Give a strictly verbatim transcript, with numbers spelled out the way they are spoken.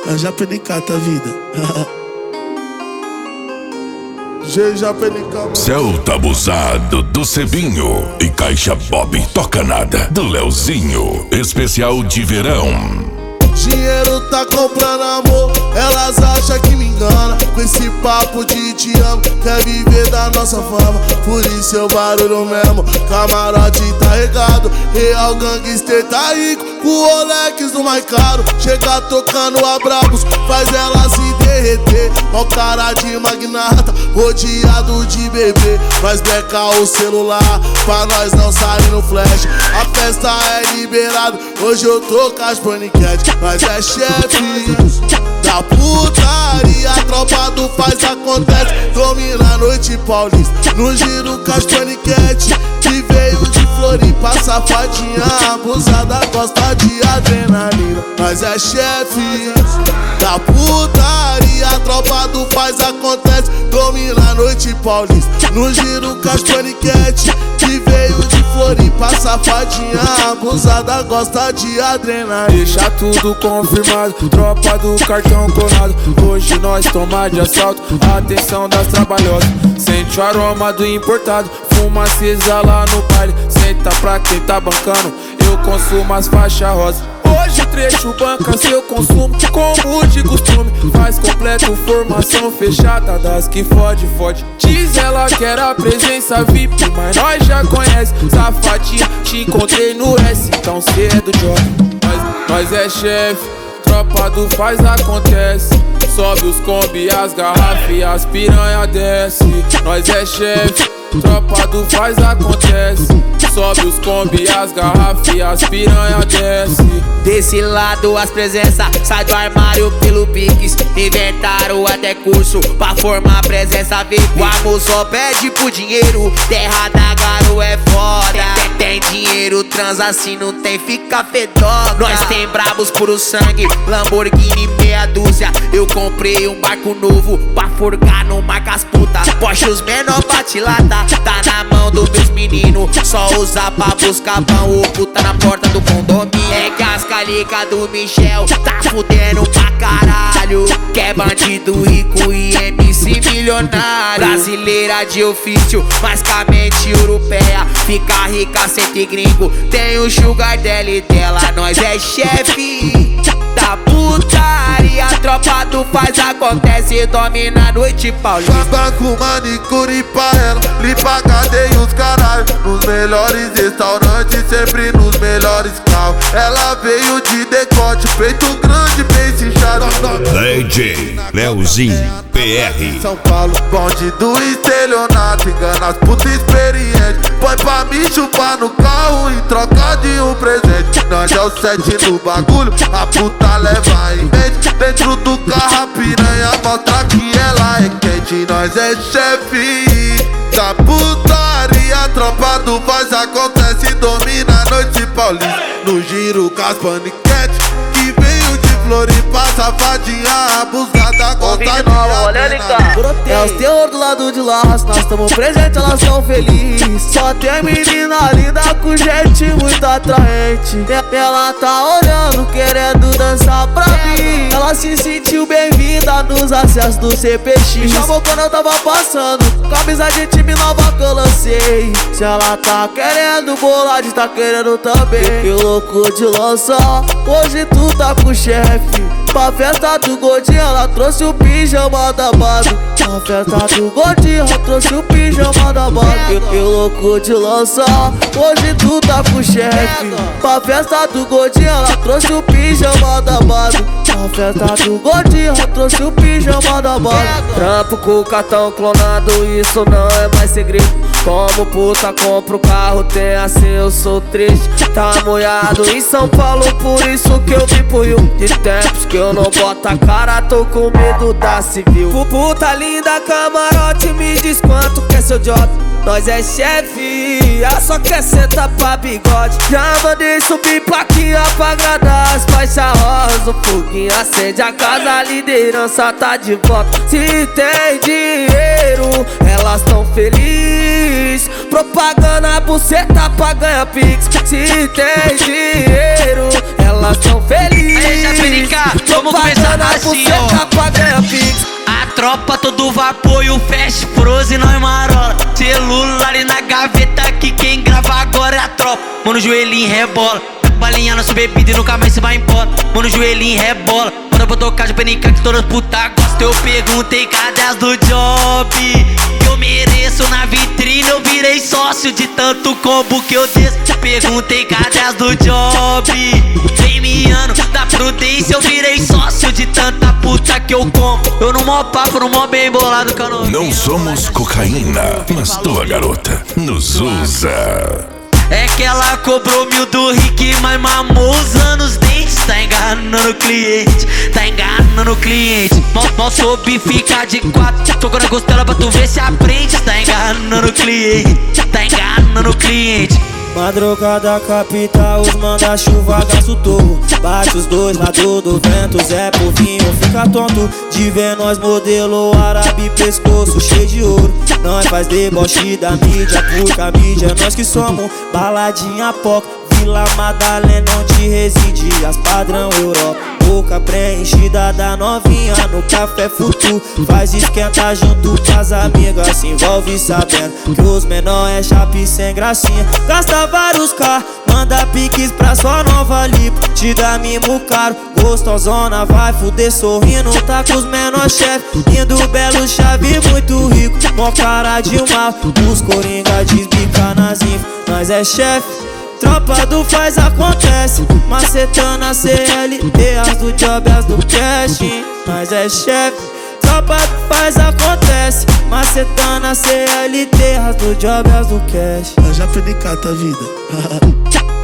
A Japenicata, vida. G Japenicata. Celta abusado do Cebinho e Caixa Bob toca nada do Leozinho, especial de verão. Dinheiro tá comprando amor, elas acham que me engana. Com esse papo de te amo, quer viver da nossa fama. Por isso eu barulho mesmo, camarote tá regado. Real gangster tá rico, com o Rolex do mais caro. Chega tocando a brabos, faz ela se derreter. Ó cara de magnata, rodeado de bebê. Nós beca o celular, pra nós não sair no flash. A festa é liberada, hoje eu tô com as paniquete. Nós é chefe da putaria, a tropa do faz acontece. Domina a noite paulista, no giro com as paniquete. Que veio de Floripa, safadinha abusada, gosta de adrenalina. Nós é chefe da putaria, a tropa do faz acontece. Domina a noite paulista, no giro com as paniquete. Que veio de Floripa, safadinha abusada, gosta de adrenalina. Deixa tudo confirmado, tropa do cartão clonado. Hoje nós toma de assalto, atenção das trabalhosas. Sente o aroma do importado, fuma acesa lá no baile. Senta pra quem tá bancando, eu consumo as faixas rosa. Hoje o trecho banca seu consumo, como de costume. Faz completo, formação fechada das que fode, fode. Diz ela que era presença V I P, mas nós já conhece. Safadinha, te encontrei no S, então cê é do job. Nós, nós é chefe, tropa do faz acontece. Sobe os combi, as garrafas e as piranha desce. Nós é chefe, tropa do faz acontece. Sobe os combi, as garrafas e as piranha desce. Desse lado as presenças, sai do armário pelo Pix. Inventaram até curso pra formar presença V I P. O amor só pede pro dinheiro, terra da garo é foda. Tem, tem dinheiro, transa assim, não tem, fica fedona. Nós tem brabos puro sangue, Lamborghini meia dúzia. Eu comprei um barco novo pra forgar no marcas puta. Porsche os menor bate lata, tá na mão dos meus meninos. Só usa pra buscar pão ou puta na porta do condomínio. É que as calica do Michel tá fudendo pra caralho. Que é bandido rico e M C milionário. Brasileira de ofício, mas com a mente europeia. Fica rica, sente gringo, tem o sugar dela e dela. Nós é chefe da putaria, a tropa do faz acontece. Domina a noite paulista. Banco, manicure pra ela, limpa cadeia os caralho. Nos melhores restaurantes, sempre nos melhores carros. Ela veio de decote, peito grande, bem cinchado. D J Leozinho P R São Paulo, bonde do estelionato. Engana as putas experientes, põe pra me chupar no carro em troca de um presente. Nós é o sete no bagulho, a puta leva em mente. Dentro do carro a piranha mostra que ela é quente. Nós é chefe da putaria, a tropa do faz acontece. Domina a noite paulista, no giro com as paniquete. Que veio de Floripa, safadinha abusada, gosta de adrenalina. É os terror do lado de lá, nós tamo presente, elas são felizes. Só tem menina linda com gente muito atraente. Ela tá olhando, querendo dançar pra mim. Ela se sentiu bem-vinda nos acessos do C P X. Me chamou quando eu tava passando, camisa de time nova que eu lancei. Se ela tá querendo bolar, tá querendo também. Que louco de lançar, hoje tu tá com o chefe. Pra festa do Godinho, ela trouxe o pijama da base. Pra festa do Godinho, ela trouxe o pijama da base. Que louco de lançar, hoje tu tá com o chefe. Pra festa do Godinho, ela trouxe o pijama da base. Pra festa do Godinho, ela trouxe o pijama da base. Trampo com o cartão clonado, isso não é mais segredo. Como puta compro o carro, tem assim eu sou triste. Tá molhado em São Paulo, por isso que eu me punho. De tempos que eu não boto a cara, tô com medo da civil. Puta linda, camarote, me diz quanto quer seu jota. Nós é chefe, ela só quer sentar pra bigode. Já mandei subir plaquinha pra agradar as faixas rosas. O foguinho acende a casa, a liderança tá de volta. Se tem dinheiro, elas tão felizes. Propaganda, buceta pra ganhar pix. Se tem dinheiro, elas tão felizes. Aí, Japerica, vamos começar a tropa todo vapor e o fast frozen nós marola. Celular ali na gaveta que quem grava agora é a tropa. Mano, joelhinho rebola, balinha nossa bebida e nunca mais se vai embora. Mano, joelhinho rebola, manda pra tocar de penica que todas putas gostam. Eu perguntei cadê as do job? Eu mereço na vitrine, eu virei sócio de tanto combo que eu desço. Perguntei cadê as do job? Premiano da prudência, eu virei sócio de tanta puta que eu como. Eu no mó papo, no mó bem bolado que eu não. Não somos cocaína, mas tua garota nos usa. É que ela cobrou mil do Rick, mas mamou usando os dentes. Tá enganando o cliente, tá enganando o cliente. Mal, mal soube ficar de quatro, tocou na costela pra tu ver se aprende. Tá enganando o cliente, tá enganando o cliente. Madrugada capital, os manda-chuva gasta o torro. Bate os dois lados do vento, Zé Povinho fica tonto de ver nós modelo árabe, pescoço cheio de ouro. Nós faz deboche da mídia, porque a mídia é nós que somos. Baladinha poca, Vila Madalena onde reside as padrão Europa. Boca preenchida da novinha no café futu. Faz esquenta junto com as amigas, se envolve sabendo que os menor é chape sem gracinha. Gasta vários carros, manda piques pra sua nova lipo. Te dá mimo caro, gostosona vai fuder sorrindo. Tá com os menor chefe, indo belo chave muito rico. Mó cara de mal, os coringa desbica nas info. Nós é chefe, tropa do faz acontece, macetando a C L T, as do job, as do cash. Nós é chefe, tropa do faz acontece, macetando a C L T, as do job, as do cash. Eu já aprendi cata a vida.